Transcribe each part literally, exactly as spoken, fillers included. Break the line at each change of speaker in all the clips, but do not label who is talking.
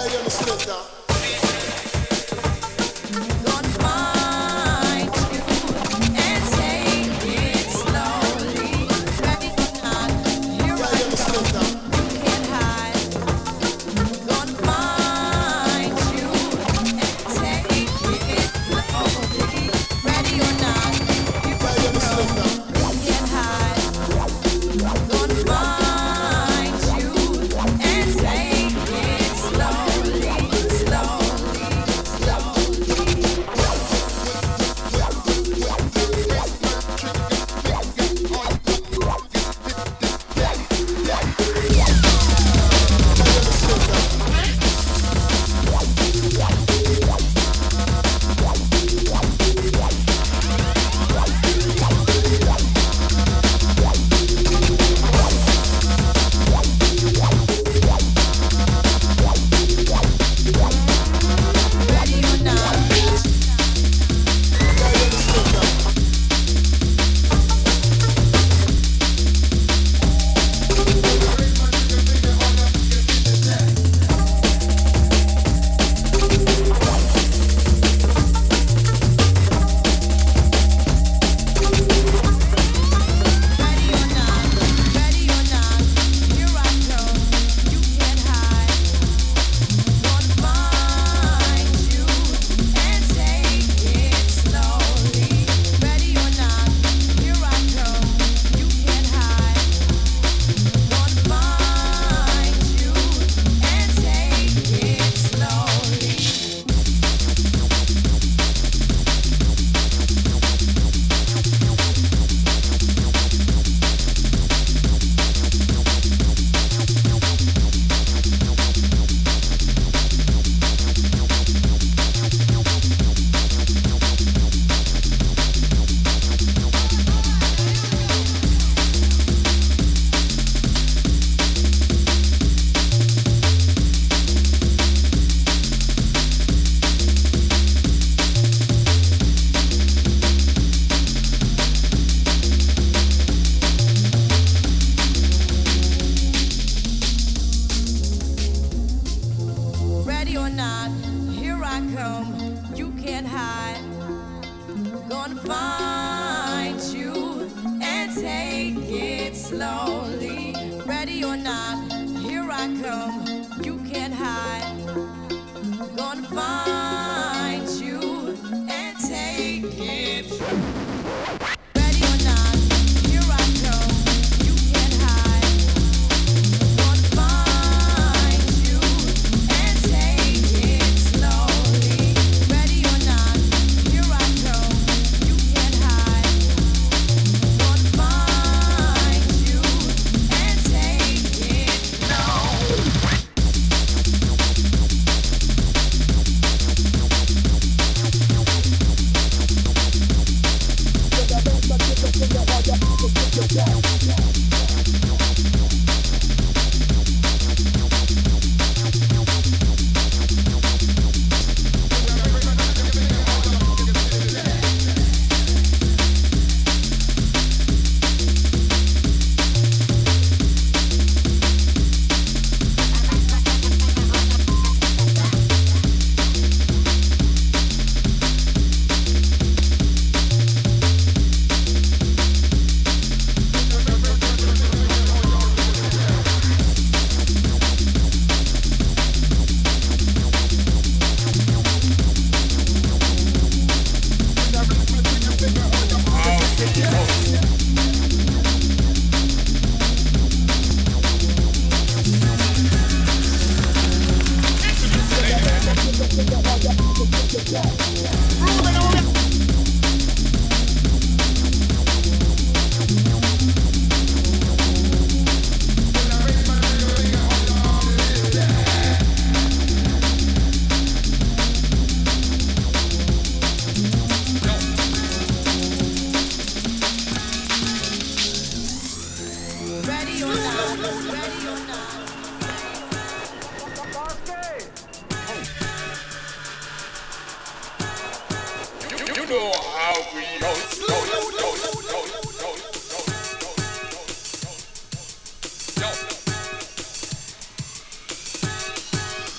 You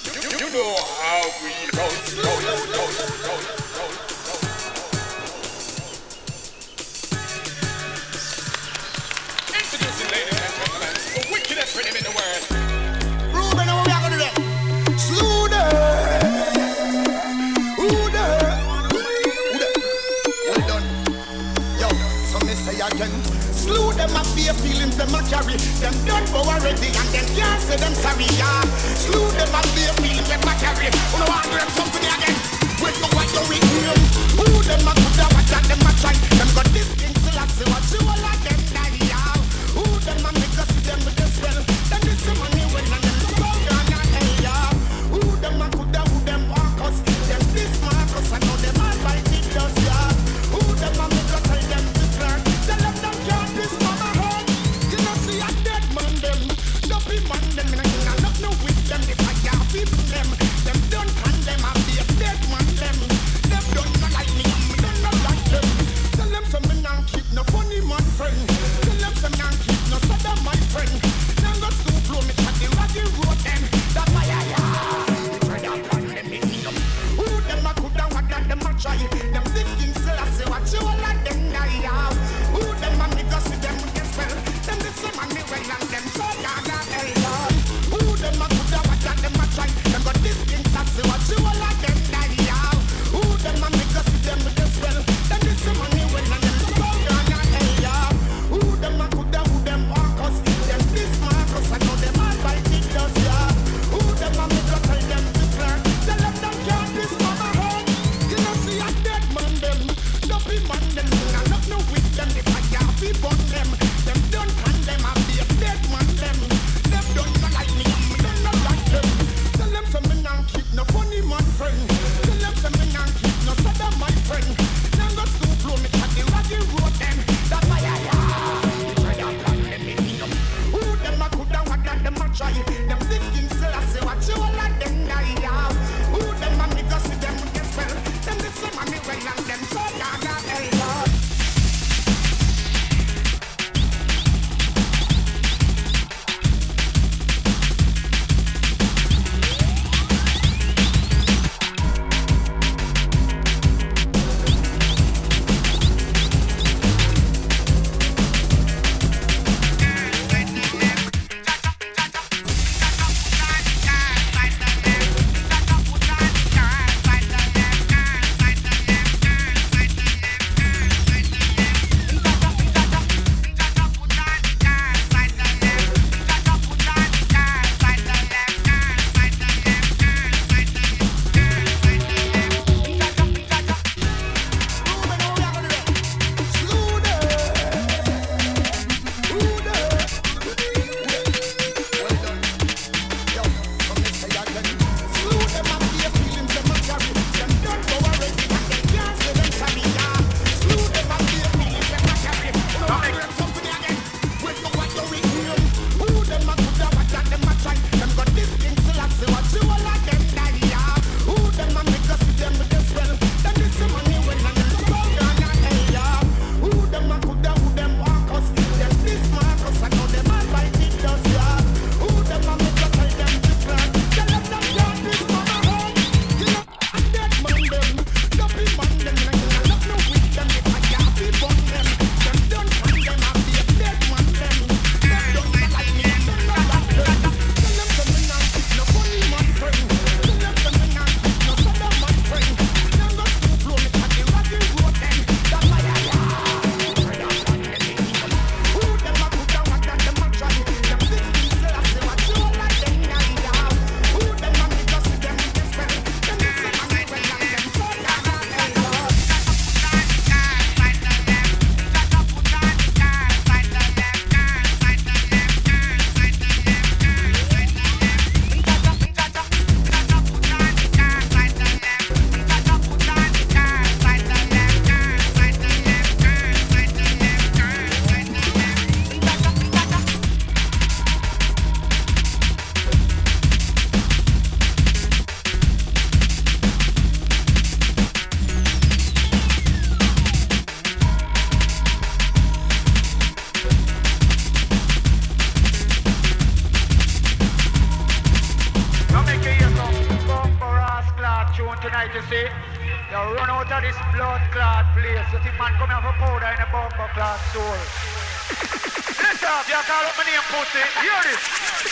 know how we roll, roll, roll, roll, roll, roll. Introducing, ladies and gentlemen, the wickedest rhythm in the world.
Ruben, how we are gonna do that? Slew them. Who there? Who there? Well done. Yo, so me say again. Slew them up their feelings, them a carry. Them done for already and them can't say them sorry, yeah. Slew them up their feelings, them a carry. Who know want them something again? Wait for what you with him. Who them a coulda, what that them a try. Them got this thing till I see what you all of them die, yeah. Who them a make us see them with them spell. Them this the money when and them go down and hell, yeah. Who them a coulda, who them walk us. Them this Marcus, I know them all by the dust, yeah. Who them a make us tell them this learn. Tell them them can't this mama home. You know see a dead man them. Don't be man them, and I look no with them.
tonight, you see. You run out of this blood clot place. You think man come here for powder in a bumper class soul. Listen up, you call up my name pussy. Hear this.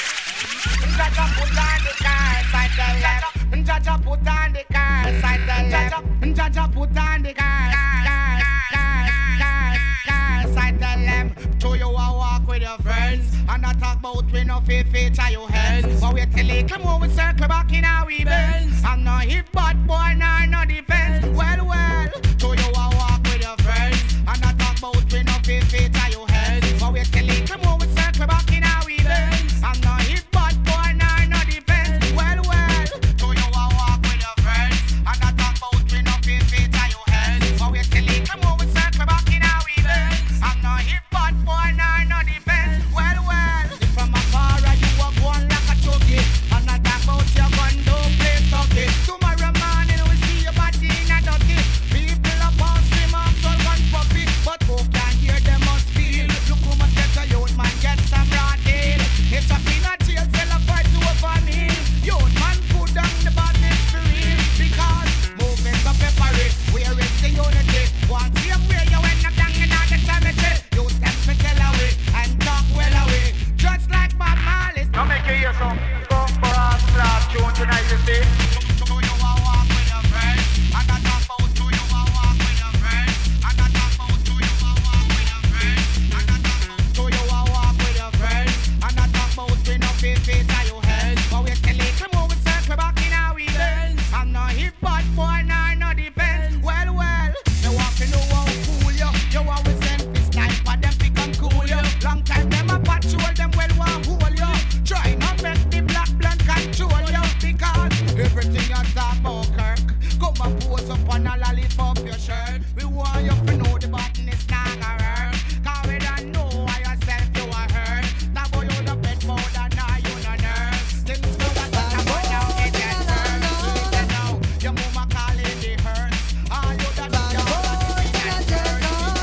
Jaja put on the car, side the left. Jaja put on the car, side the left. Jaja put on the car, car, car, car, car, side the left. Show you a walk with your friends, and I talk about we no fit feature your hands. But wait till it come over, circle back in our events. I'm not hit, but boy, nah, no defense. Well, well, show you a walk with your friends, and I talk about we no fit feature your hands. But wait till it come over, circle back in our events. I'm not hit, but boy, nah, no defense. Well, well, show you a walk with your friends, and I talk about we no fit feature your hands. But wait till it come over, circle back in our events. I'm not hit, but boy, nah, no defense. Well, well, if from afar you are going like a chuggy, and I talk about your gun, don't play stucky. Tomorrow morning we see your body in a dirty. People up on stream up, so one puppy, but who can hear them must feel. Look who must get a youth man, get some raw deal. It's a peanut jail, sell a fight to a family. Youth man put down the badness for real, because movement of peppery, where is the unity? One same way you end up down in the cemetery. You step me tell away and talk well away, just like Bob Marley.
Now make you hear some bumper ass clap tune tonight, you see.
Show you a walk with your friends, and I talk about show you a walk with your friends, and I talk about show you a walk with your friends, and I talk about show you a walk with your friends, and I talk about we no fit feature your heads. But we still it come over, circle back in our events. I'm not hip, but boy, nah, no defense. Well, well, you want to know how cool you, you always send this life for them become cool you. Long time them a patrol, them well want hold you. Try not make the black blunt control you, because everything you talk about Kirk, come and pose up on a lollipop your shirt. We want you to know the button is not gonna hurt, cause we don't know why yourself you are hurt. Now boy you the bed more than now you no nurse. Things go that touch about now it get hurt. Listen now, your mama calling the hurts. All you that do you want to be that hurt.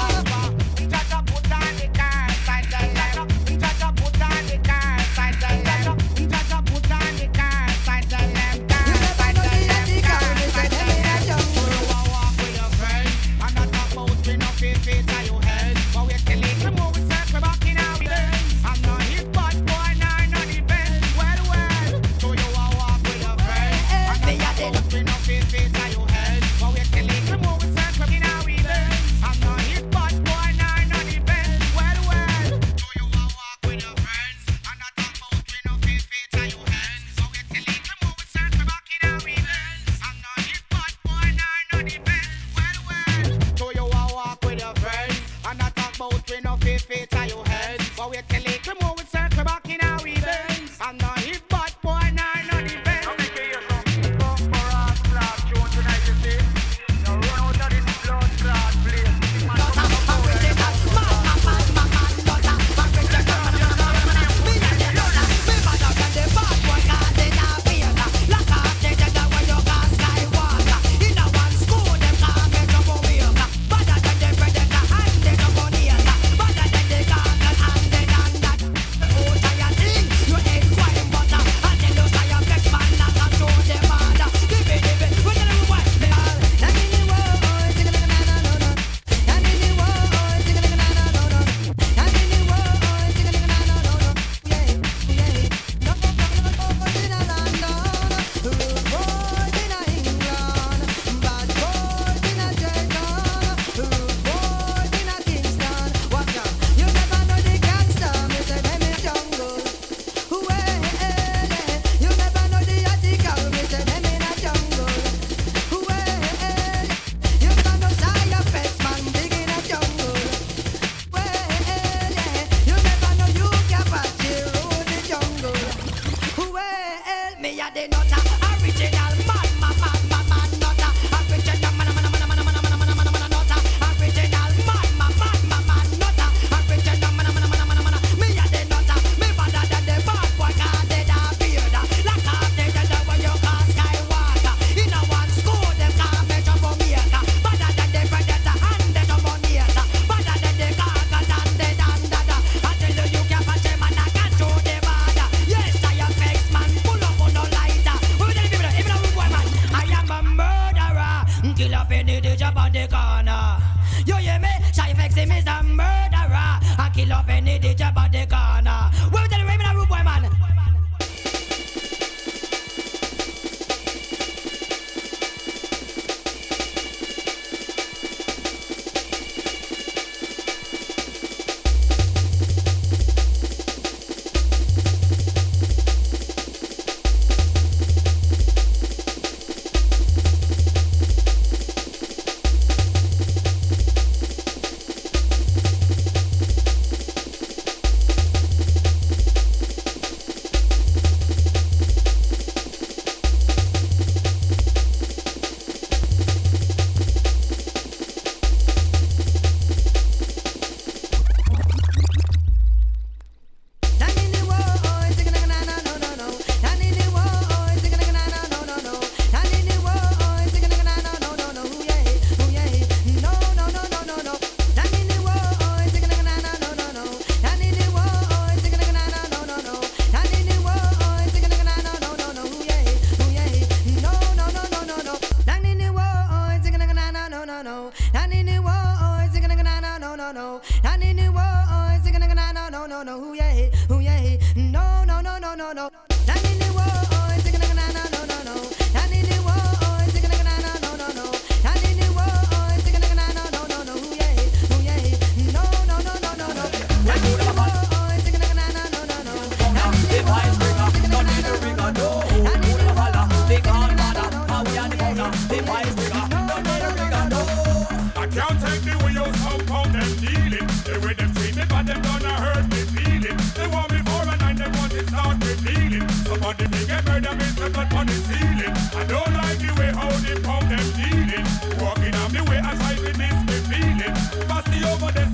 Jaja put on the car, side the left. Jaja put on the car, side the left. Jaja put on the car, side the left. Side the left, car, side the left. You a walk with your friends, and I talk about we no fit feature your head. But we still it come over, circle back in our events. I'm not hit, but boy, nah, no defense. Well, well, show you a walk with your friends, and I talk about we no fit feature your head. But we still it come over, circle in our events. I'm not hit, but boy, nah, no defense. Well, well, show you a walk with your friends, and I talk about we no fit feature your head. But we still it come over, circle back in our events. I'm not hit, but boy, nah, no defense. Well, well, show you a walk with your friends, and I talk about we no fit feature your head. But we still it come over, circle back in our events. I'm not hit, but boy, nah, no defense.
Now make you hear some bumper ass clap tune tonight, you see. You run out of this blood clot place. You think man come here for powder in a bumper class soul.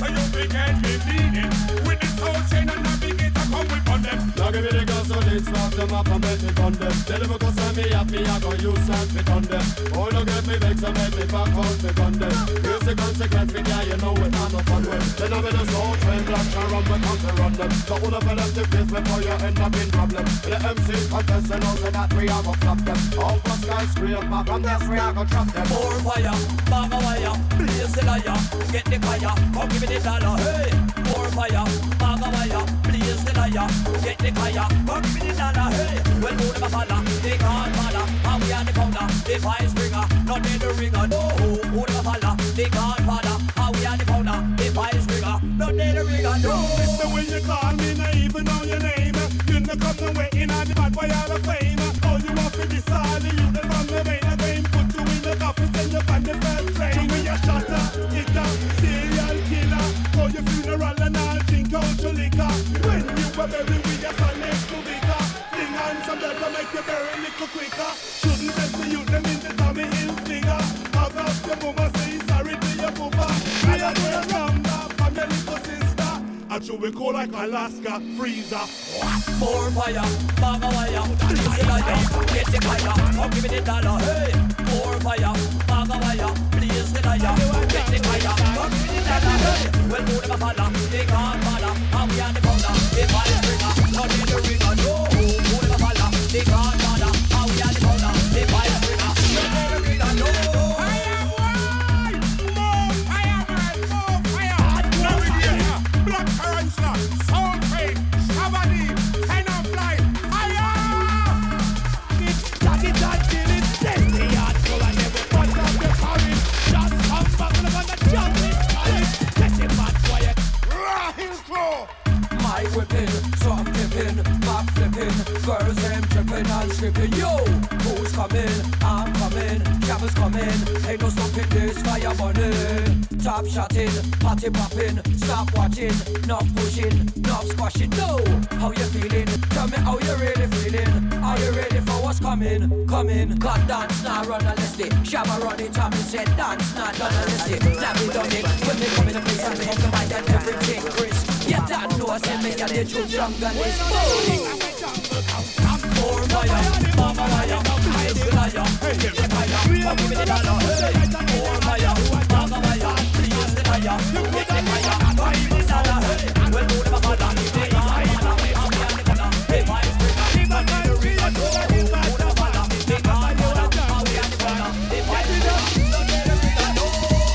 so you begin me bleeding. With this whole chain and navigator come with on them.
Now give me the gun so let's rock them up and make it on them. Tell them go send me happy, I go use and fit on them. Oh, don't get me vexed and make me back out me on them. Here's the consequence, me yeah, you know it, I'm not fun with. Then I'm in a slow train, black and run, we come to run them. So all of them to face before you end up in problem. The M C contest and also that we are go flop them. All for skyscraper, from this we are go drop them.
More fire, bang a wire, blaze the liar, get the fire, come give me the dollar, hey. More fire, bang a wire, blaze the liar, get the fire, come give me the dollar, hey. Well, who never follow, they can't follow, and we are the founder, the fire springer, not in the ringer, no. Who never follow, they can't follow, and we are the founder, the fire springer, not in the ringer, no.
It's the way you call me, not even know your name. You know come the way in on the bad boy all of fame. All you want for this all the youth that from the main game. Put you in the coffin, send you on the first train. So when you shot a, hit a serial killer. For your funeral and all drink out your liquor. When you were buried with your son next to Vicar. Fling on some blood to make you bury a little quicker. Shouldn't let the youth them in the Tommy Hill figure. Have up your mama say sorry to your papa. I am your number from your little sister. I should we call like Alaska freezer.
More fire, bang a wire, blaze the liar, get the fire, come give me the dollar, hey. More fire, bang a wire, blaze the liar, get the fire, come give me the dollar, hey. Well, who never follow, they can't follow, and we are the founder, the fire springer, not in the ringer, no. Who never follow, they can't follow, and we are the founder, the fire springer, not in the ringer, no.
Black tarantula, soul pain, scabbardy, pen and fly, fire! Tag it and kill it, take the yard, so I never put up the courage. Just come back and I'm gonna jump this college. Get it back quiet, raw his claw.
My whipping, so I'm flipping, back flipping, girls them tripping and stripping. Yo, who's coming? I'm coming, Cabbers coming, ain't no stopping this fire burning. Top shotting, party popping, stop watching, not pushing, not squashing. No, how you feeling? Tell me how you really feeling. Are you ready for what's coming? Coming, got dance, now run a list it. Shabba run it, Tommy said dance, not done a list it. Now we done it, when we come in the place and we come by that everything crisp. Yeah, that know us and me and the true jungle is boom. More fire, more fire, blaze the liar, get the fire, come give me the dollar, hey. More fire, more fire, blaze the liar, get the fire, come give me the dollar, hey. Well, who never follow, they can't follow, and we are the founder, the fire springer, not in the ringer, no. Who never follow, they can't follow, and we are the founder, the fire springer, not in the ringer, no.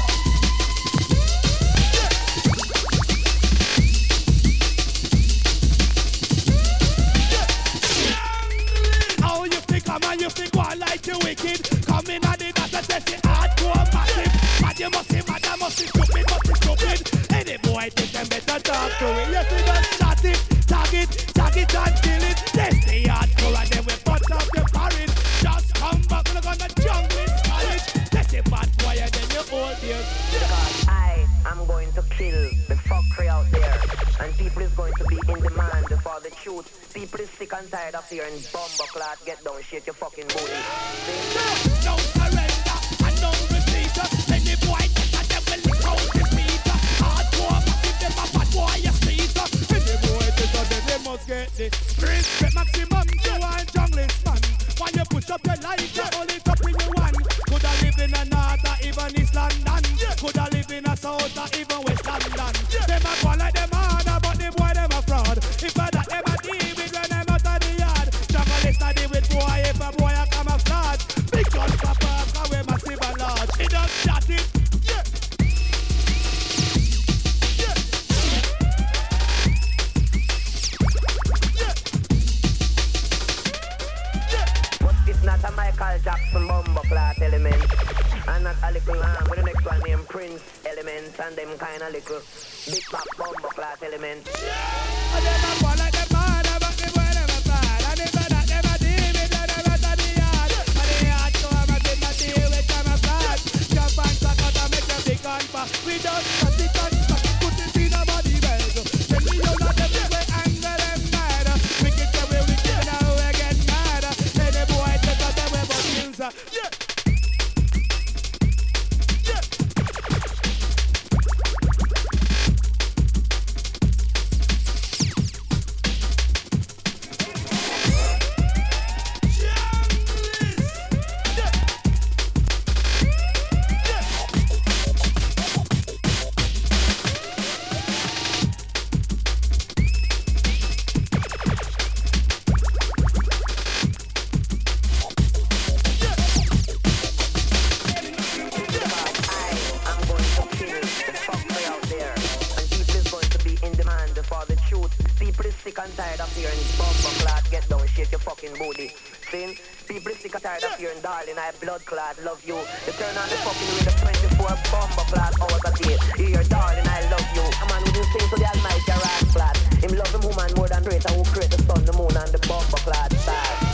Come on, you think one like you wicked. Come in and the data test it hardcore massive. Mad you must be mad, I must be stupid, must be stupid. Any boy think them better talk to it. Yes, we just shot it, tag it, tag it and kill it. Test the hardcore and then we put up the parade. Just come back, we're gonna jungle it, college. Test it bad boy and then you hold yours.
Because I am going to kill the fuckery out there. And people is going to be in demand for the truth. People is sick and tired of hearing bumbo clot, get down, shake your fucking booty. See?
No surrender and no retreat. Any boy that them will lick out the feet. Hardcore, give them a bad boy a street. Any boy that they must get the respect maximum. You want junglist man. When you push up your life, you hold it up in your one. Coulda live in a north or even East London. Coulda live in a south or even West London. Them a go like them harder, but the boy them a fraud. If I that them a deal with when them out of the yard. Junglist a deal with boy if a boy a come a flood. Big gun pop up, cause we massive and large. He don't shot it. Yeah. Yeah. Yeah. Yeah.
But it's not a Michael Jackson bumbo clot element. And not a little lamb with the next one named Prince elements. And them kinda little big back bumbo clot elements.
And them a go like them harder, but the boy them a fraud. And if I that them a deal with when them out of the yard. And the hard come a bit a deal with them a fraud. Jump and suck out and make them big gun for. We don't cut it and suck it, put it in a body bag. Tell me you not them we anger them mad. Wicked the way we get now we get mad. Any boy take out them we but kills. Yeah.
shake your fucking booty. See? People sick and tired of hearing darling, I blood clot, love you. You turn on the fucking radio twenty-four bomber clot hours a day. You hear darling, I love you. A man who sing to the almighty rat clot. Him love him woman more than creator who create the sun, the moon and the bomber clot star.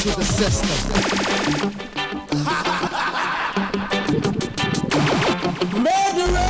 to the system. Murderer!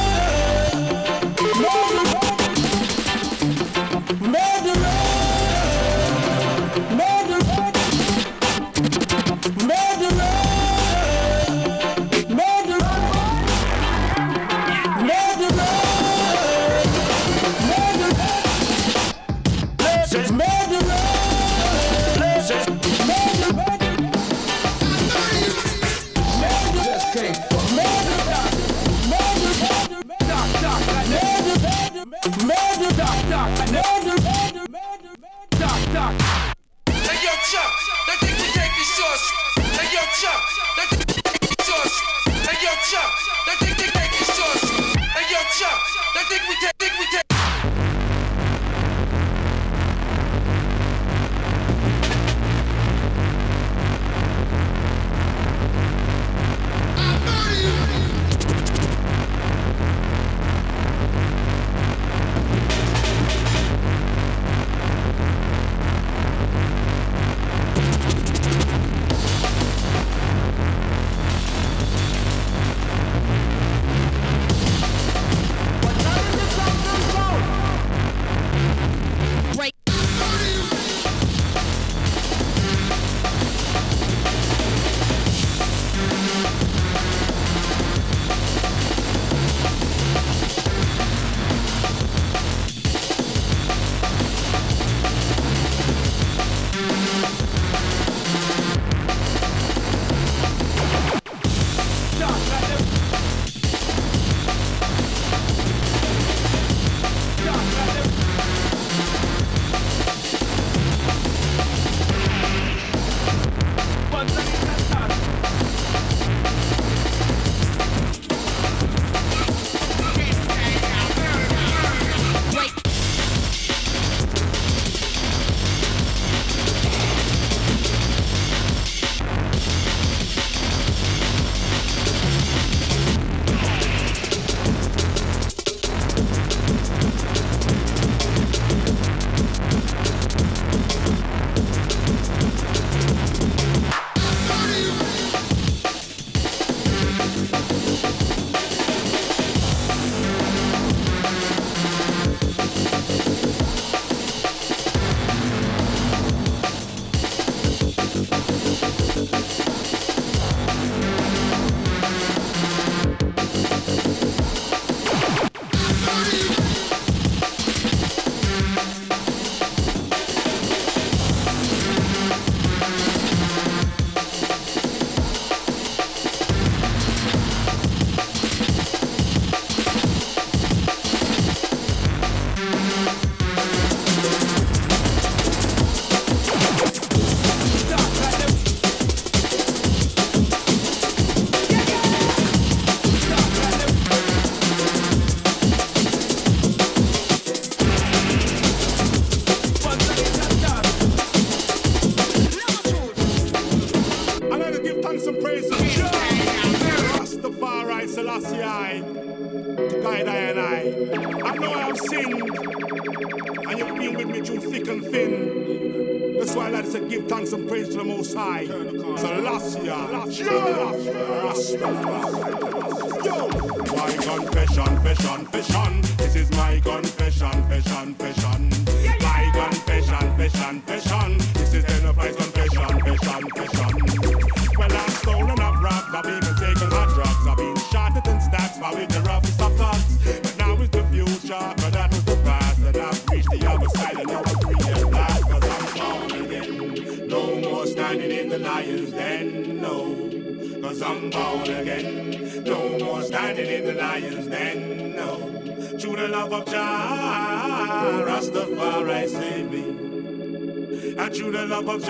Through the love of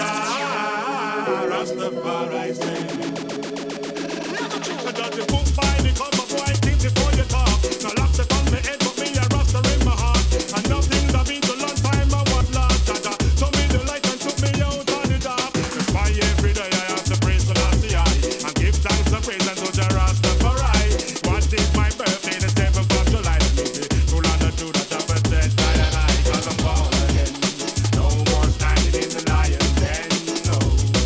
Jah, Rastafari save me. Judge the book by the cover, boy, think before you talk. No locks it on my head, but me a Rasta in my heart. And nothing that been too long time, I want last. Jaja, show me the light and took me out of the dark. That's why every day I have to praise the Lord, and give thanks and praise unto Jah Rastafari. What is my birthday, the seventh of July? To learn the truth that Jah said, I and I, 'cause I'm born again. No more standing in the lion's den, no.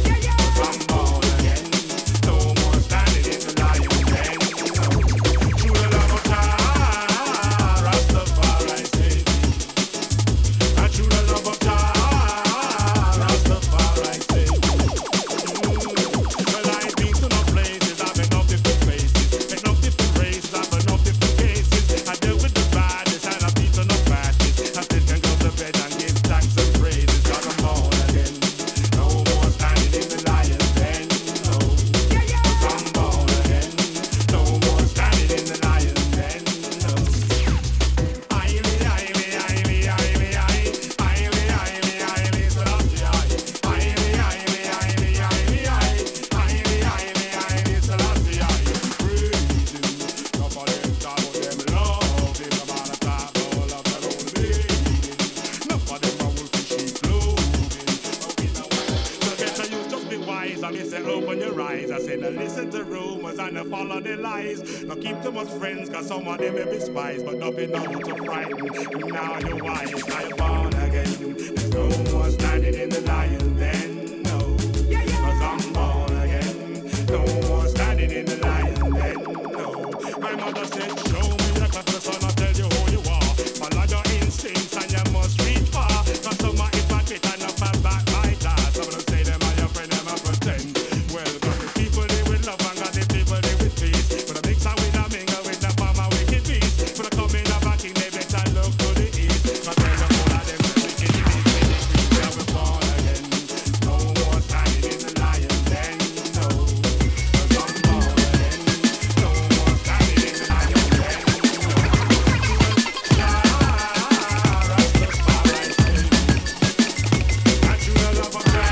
liars and they follow the lies. Now keep too much friends, cause some of them may be spies, but don't be known to frighten. Now you're wise, now you're born again. There's no more standing in the lion's den, no. Cause I'm born again. No more standing in the lion's den, no. My mother said, show me the cutlass and I'll tell you who you are. Follow your instincts and you must reach far. Cause some are if I fit enough and back my class. Some of them say them are your friend, them are pretend. Well, got the people they with love and got the people they with peace. But the mix with a mingle with the farmer wicked beast. But the coming of a king, they better look to the east. Cause then the whole of them will wicked beast. We are born again. No more standing in the lion's den, no. Cause I'm born again. No more standing in the lion's den, no. Natural love of God.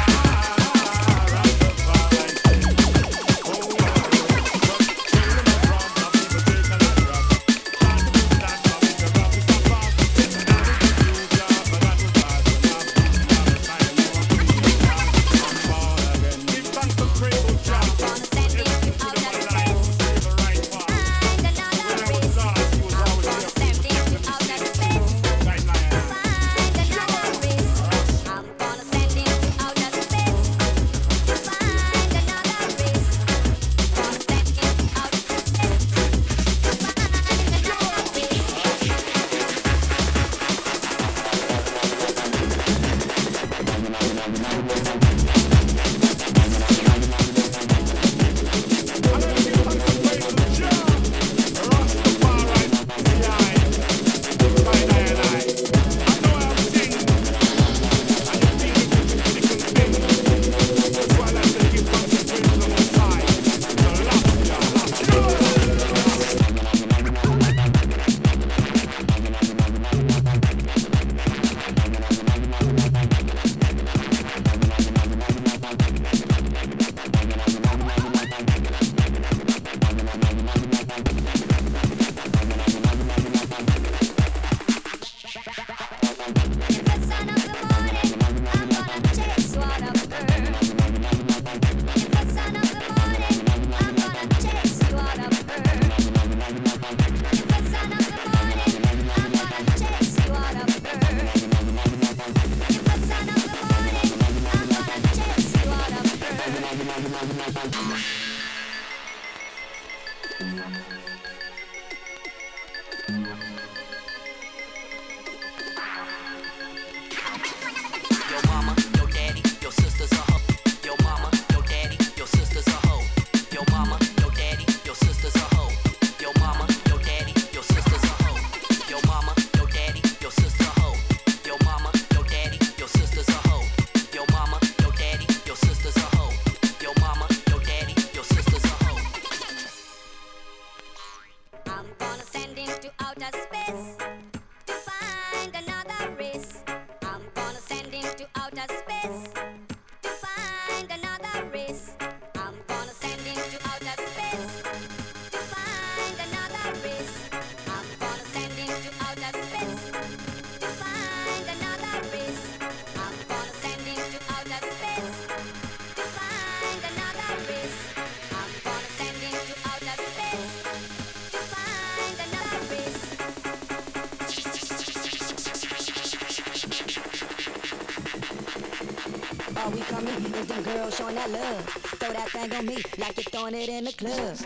Are we coming? Is them girls showing that love? Throw that thing on me like you're throwing it in the club.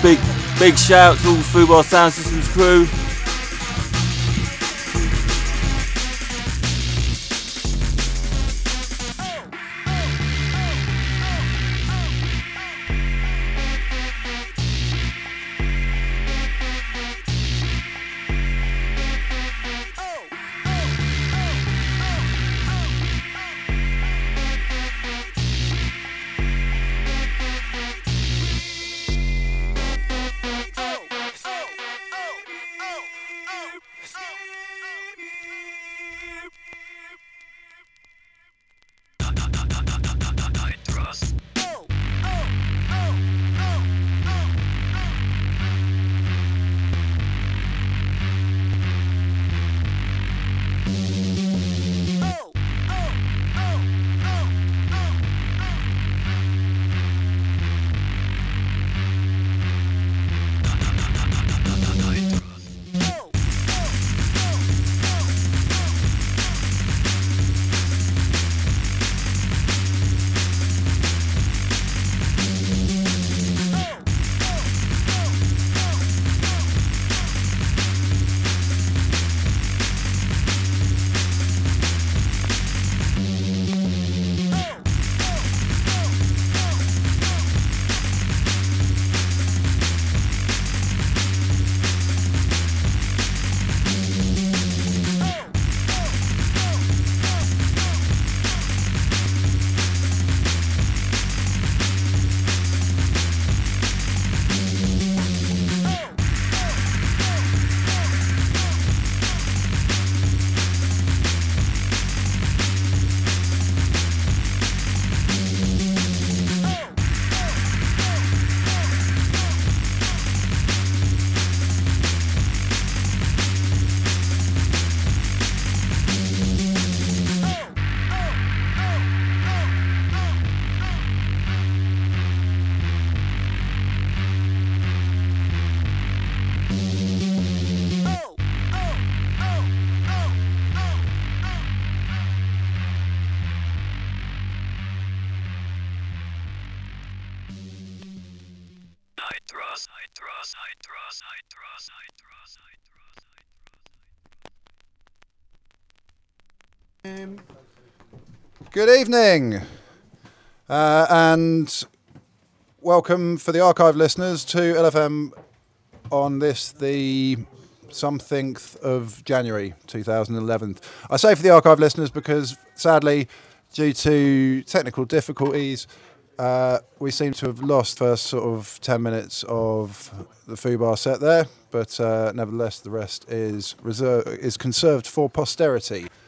Big, big shout to all the Fubar Sound Systems crew.
Good evening, uh, and welcome for the archive listeners to L F M on this, the something of January two thousand eleven. I say for the archive listeners because, sadly, due to technical difficulties, uh, we seem to have lost first sort of ten minutes of the Fubar set there, but uh, nevertheless the rest is reserved, is conserved for posterity.